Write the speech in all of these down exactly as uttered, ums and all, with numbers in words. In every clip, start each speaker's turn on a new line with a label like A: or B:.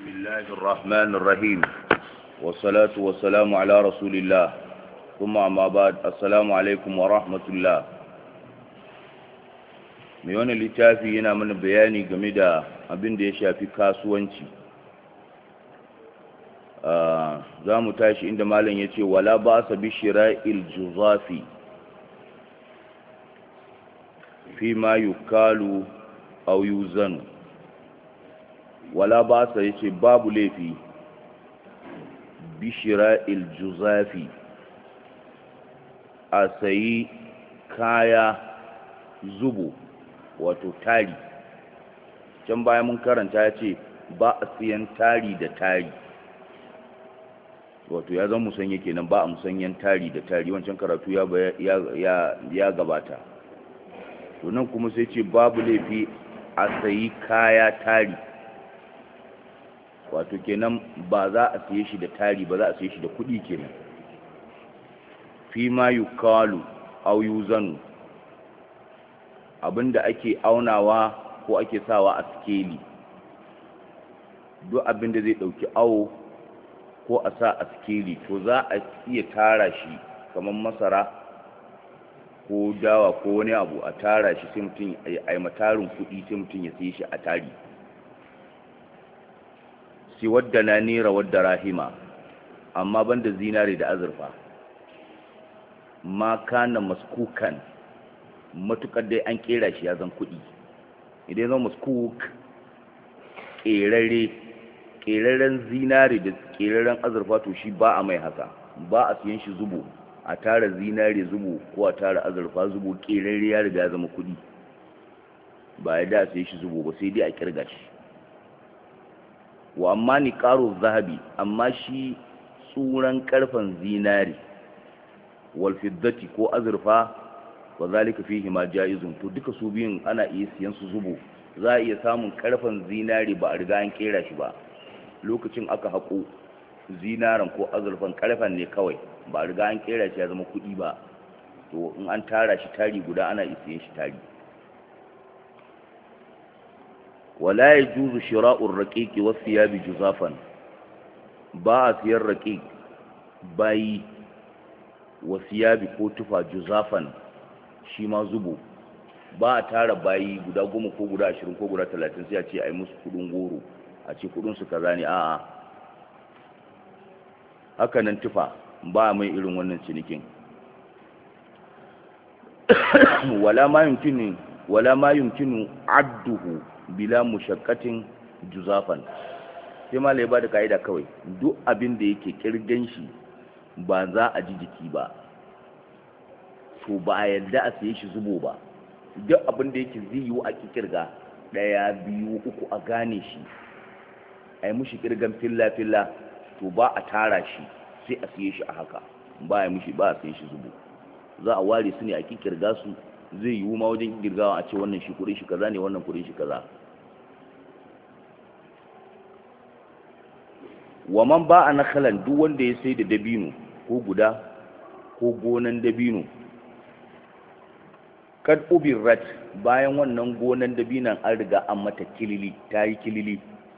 A: بسم الله الرحمن الرحيم والصلاة والسلام على رسول الله ثم أما بعد السلام عليكم ورحمة الله. mai wani littafi yana mana bayani game da abin da ya shafi kasuwanci. za mu tashi inda malam ya ce wala ba sa bi shira'il juzafi fi ma yukalu aw yuzanu. wala ba sa yace babu laifi bi shira'il juzafi a sayi kaya zubo wato tari. Can baya mun karanta ya ce ba a siyan tari da tari, wato ya zama musanya kenan, ba a musanyen tari da tari. Wancan karatu ya ya ya, ya gabata. To nan kuma sai ce babu laifi a sayi kaya tari, wato kenan ba za a siye shi da tari ba, za a siye shi da kuɗi kenan. fi ma yukalu aw yuzanu, abinda ake aunawa ko ake sawa a skeli. duk abinda zai dauki awo ko a sa a skeli to za a iya tara shi kamar masara ko dawa ko wani abu, a tara shi sai mutum a yi matarin kudi, sai mutum ya siye shi a tari. si wadda na nera wadda rahima, amma banda zinare da azurfa. ma kana maskukan, matukar dai an kera shi ya zan kudi. idan zan maskuk kerare keraren zinare da keraren azurfa, to shi ba a mai haka, ba a siyan shi zubo, a tara zinare zubo ko a tara azurfa zubo. kerare ya riga zama kudi, ba ya da sai shi zubo ba, sai dai a kirga shi. wa amma ni karo zahabi, amma shi tsuran karfan zinare wal fiddati ko azurfa, wa zalika fihi ma jaizun, to duka su biyun ana iya siyan su zubo. za a iya samun karfan zinare ba a riga an kera shi ba, lokacin aka hako zinaren ko azurfan karfan ne kawai, ba a riga an kera shi ya zama kudi ba, to in an tara shi tari guda ana iya siyan shi tari. wala yajuzu shira'ur raqiqi was thiyabi juzafan, ba a siyan raqiq bayi wa thiyabi ko tufa juzafan shi ma zubo. ba a tara bayi guda goma ko guda ashirin ko guda talatin sai a ce a yi musu kudin goro, a ce kudin su kaza ne. a'a haka nan tufa ba mai irin wannan cinikin. wala ma yumkinu wala ma yumkinu adduhu bila mushaqqatin juzafan. sai ma lai ba da kaida kawai, duk abin da yake kirgan shi ba za a ji jiki ba, to ba a yadda a siye shi zubo ba. duk abin da yake zai yiwu a kirga daya biyu uku a gane shi, a yi mushi kirgan filla-filla, to ba a tara shi sai a siye shi a haka, ba a mushi ba a siye shi zubo. za a ware su ne a kirga su, zai yiwu ma wajen kirgawa a ce wannan shi kudin shi kaza ne, wannan kudin shi kaza. wa man ba a nakalan, duk wanda ya sai da dabino ko guda ko gonan dabino, kad ubirrat, bayan wannan gonan dabinan an riga an mata kilili, ta yi kilili.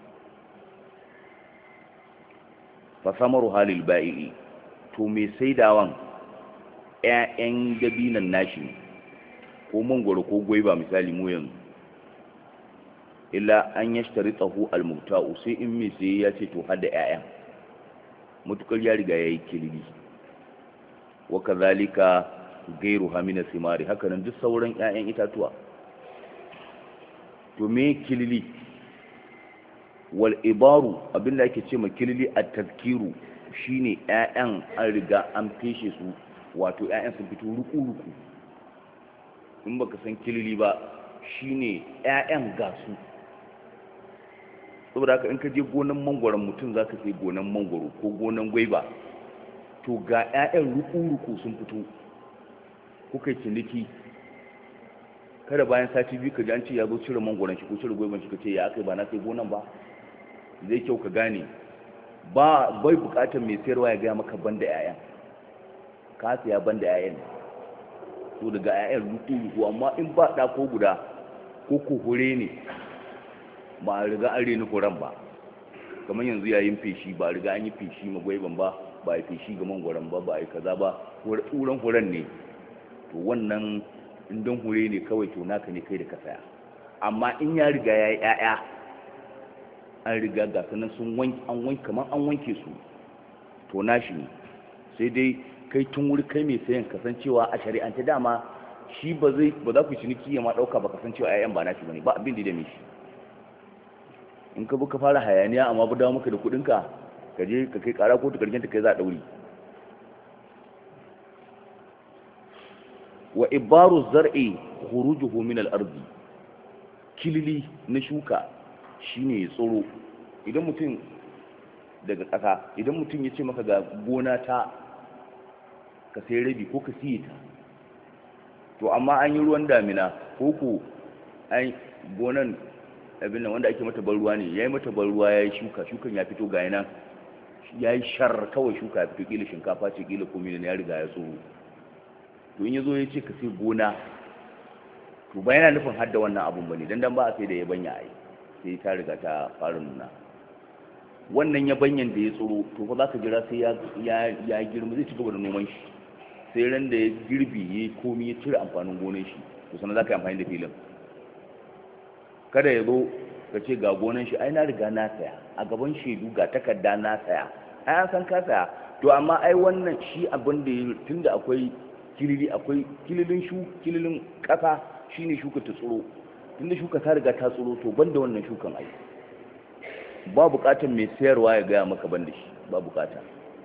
A: fa samaru halil bai'i, to mai saidawan ƴaƴan dabinan nashi ko mangoro ko gwaiba misali mu yanzu. illa an yashtaritahu almubta'u, sai in mai sai ya ce to hada ƴaƴan, mutukar ya riga yayi kilili. wa kazalika gairu hamina simari, haka nan duk sauran ƴaƴan itatuwa. to me kilili? wal ibaru, abinda ake ce ma kilili at-tazkiru, shine ƴaƴan an riga an feshe su, wato ƴaƴan sun fito ruku-ruku. in baka san kilili ba, shine ƴaƴan gasu. saboda haka in ka je gonan mangoron mutum zaka sai gonan mangoro ko gonan gwaiba, to ga ƴaƴan ruku-ruku sun fito, kuka yi ciniki. kada bayan sati biyu ka ji an ce ya zo cire mangoron shi ko cire gwaiban shi, ka ce ya aka ba na sai gonan ba. zai kyau ka gane, ba bai bukatar mai sayarwa ya gaya maka banda ƴaƴan, ka siya banda ƴaƴan. to daga ƴaƴan ruku-ruku, amma in ba ɗa ko guda ko ko hure ne, ba a riga an reni horon ba, kamar yanzu yayin feshi ba riga an yi feshi ma gwaiban ba ba a yi feshi ga mangwaron ba ba a yi kaza ba tsuran furen ne to wannan in don hure ne kawai to naka ne kai da ka saya. Amma in ya riga ya yi ƴaƴa an riga ga sanan sun wanke an wanke kamar an wanke su to nashi ne. Sai dai kai tun wuri kai mai sayan kasancewa a shari'ance dama shi ba zai ba za ku ciniki ya ma dauka ba kasancewa ƴaƴan ba nashi bane ba abin da da mishi. In ka buka fara hayaniya amma bu dawo maka da kudin ka ka je ka kai kara kotu karshen ta kai za a daure. Wa ibaru zar'i khurujuhu min al-ardi, kilili na shuka shine ya tsoro. Idan mutum daga ƙasa idan mutum ya ce maka ga gona ta ka sai rabi ko ka siye ta, to amma an yi ruwan damina ko ko an gonan abin nan wanda ake mata ban ruwa ne yayi mata ban ruwa yayi shuka shukan ya fito ga yana yayi shar kawai shuka ya fito kila shinkafa ce kila komai ne ya riga ya tsoro. To in yazo ya ce ka sai gona to ba yana nufin hadda wannan abun bane dan dan ba a sai da yabanya ai sai ta riga ta fara nuna. Wannan yabanyan da ya tsoro to fa zaka jira sai ya ya girma zai ci gaba da noman shi sai ran da ya girbi yayi komai ya cire amfanin gonar shi to sanan zaka yi amfani da filin. Kada ya zo ka ce ga gonan shi ai na riga na saya a gaban shaidu ga takarda na saya ai an san ka saya to amma ai wannan shi abin da tunda akwai kilili akwai kililin shu kililin kasa shine shuka ta tsoro tunda shuka ta riga ta tsoro to banda wannan shukan ai ba bukatar mai sayarwa ya gaya maka banda shi ba bukata.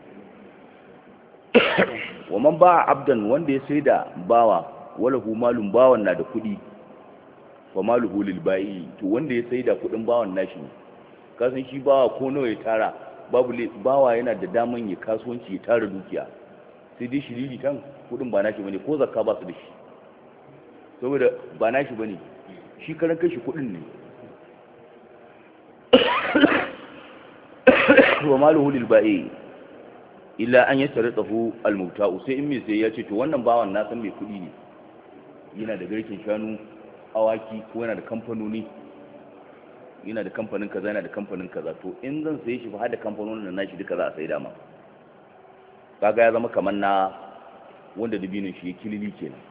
A: Wa man ba abdan wanda ya saida bawa wala hu malum bawan na da kudi wa maluhu lil ba'i to wanda ya saida kudin bawan nashi ne. Ka san shi bawa ko nawa ya tara babu bawa yana da daman ya kasuwanci ya tara dukiya sai dai shiriri kan kudin ba nashi bane ko zakka ba su da shi saboda ba nashi bane shi karan kai shi kudin ne. wa maluhu lil ba'i illa an yastaritahu al mubta'u sai in me sai ya ce to wannan bawan na san mai kudi ne yana da garkin shanu awaki ko yana da kamfanoni yana da kamfanin kaza yana da kamfanin kaza to in zan saye shi fa har da kamfanonin nan nashi duka za a sai dama kaga ya zama kamar na wanda dubinin shi ya kilili kenan.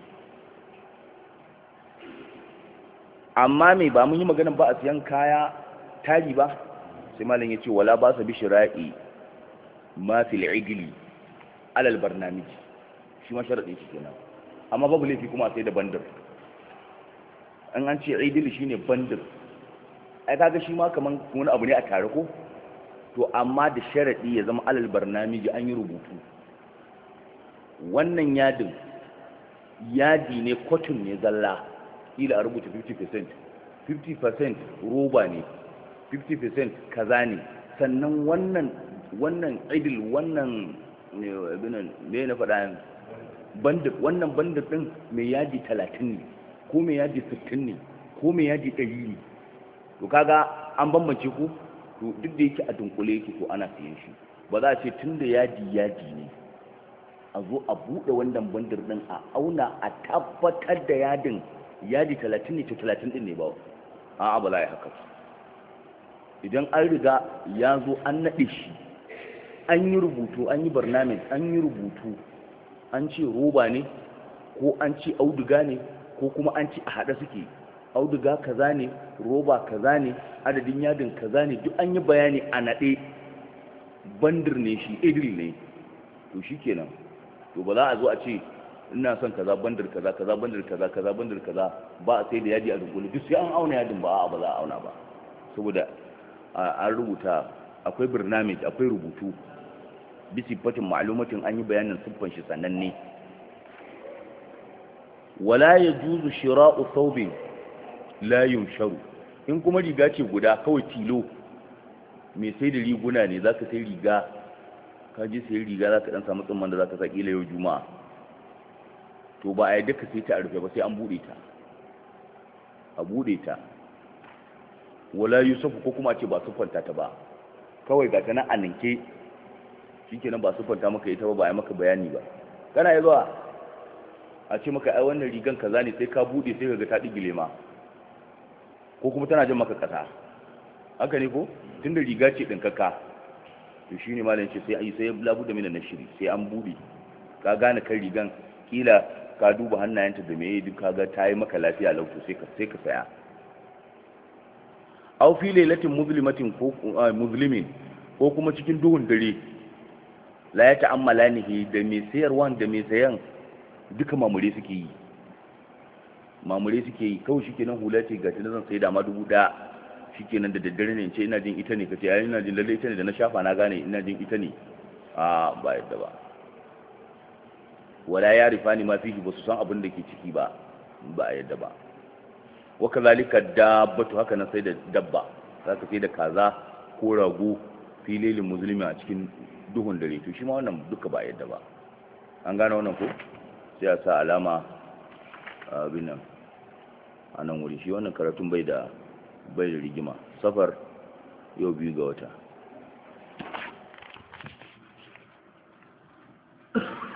A: Amma me ba mun yi magana ba a siyan kaya tari ba sai malam yace wala ba sa bi shira'i ma fil idli alal barnamij shi ma sharadin shi kenan. Amma babu laifi kuma sai da bandar an an ce idili shine bandir ai kaga shi ma kaman wani abu ne a tare ko to amma da sharadi ya zama alal barnamiji an yi rubutu wannan yadin yadi ne cotton ne zalla ila a rubuta fifty percent fifty percent roba ne fifty percent kaza ne sannan wannan wannan idil wannan abinan me na faɗa bandir wannan bandir din mai yadi talatin ne ko mai yaji sittin ne ko mai yaji ɗari ne to kaga an bambance ku to duk da yake a dunkule yake to ana siyan shi ba za a ce tun da yaji yaji ne a zo a buɗe wannan bandir ɗin a auna a tabbatar da yadin yaji talatin ne to talatin ɗin ne ba a'a ba za a yi haka. Idan an riga ya zo an naɗe shi an yi rubutu an yi barnamin an yi rubutu an ce roba ne ko an ce auduga ne ko kuma an ci a haɗe suke auduga kaza ne roba kaza ne adadin yadin kaza ne duk an yi bayani a naɗe bandir ne shi idil ne to shi kenan to ba za a zo a ce ina son kaza bandir kaza kaza bandir kaza kaza bandir kaza ba a sai da yadi a dunkule duk sai an auna yadin ba a ba za a auna ba saboda an rubuta akwai birnamij akwai rubutu bisi fatin ma'lumatin an yi bayanin siffan shi sananne. Wala ya juzu shira'u thawbin la yunsharu in kuma riga ce guda kawai tilo mai sai da riguna ne zaka sai riga ka je sai riga zaka dan samu tsumman da zaka sa kila yau juma'a to ba a yadda ka sai ta a rufe ba sai an bude ta a bude ta. Wala yusufu ko kuma ce ba sufanta ta ba kawai ga ta nan a ninke shikenan ba sufanta maka ita ba ba a maka bayani ba kana yi zuwa a ce maka ai wannan rigan kaza ne sai ka bude sai kaga ta digile ma ko kuma tana jin maka kasa haka ne ko tunda riga ce dinkaka to shine malam ce sai ai sai labu da mina nashiri sai an bude ka gane kan rigan kila ka duba hannayenta da meye duk kaga tayi maka lafiya lauto sai ka sai ka saya aw fi lailatin muzlimatin ko muzlimin ko kuma cikin duhun dare la ya ta'ammalanihi da mai sayarwan da mai sayan duka mamure suke yi mamure suke yi kawai shikenan hula ce ga tunan zan sai da ma dubu da shikenan da daddare ne ce ina jin ita ne kace ai ina jin lalle ita ne da na shafa na gane ina jin ita ne a ba yadda ba wala ya rifani ma fihi ba su san abin da ke ciki ba ba yadda ba wa kazalika dabbatu haka nan sai da dabba zaka sai da kaza ko rago fililin musulmi a cikin duhun dare to shi ma wannan duka ba yadda ba an gane wannan ko sai a sa alama abin nan a nan wuri shi wannan karatun bai da bai da rigima safar yau biyu ga wata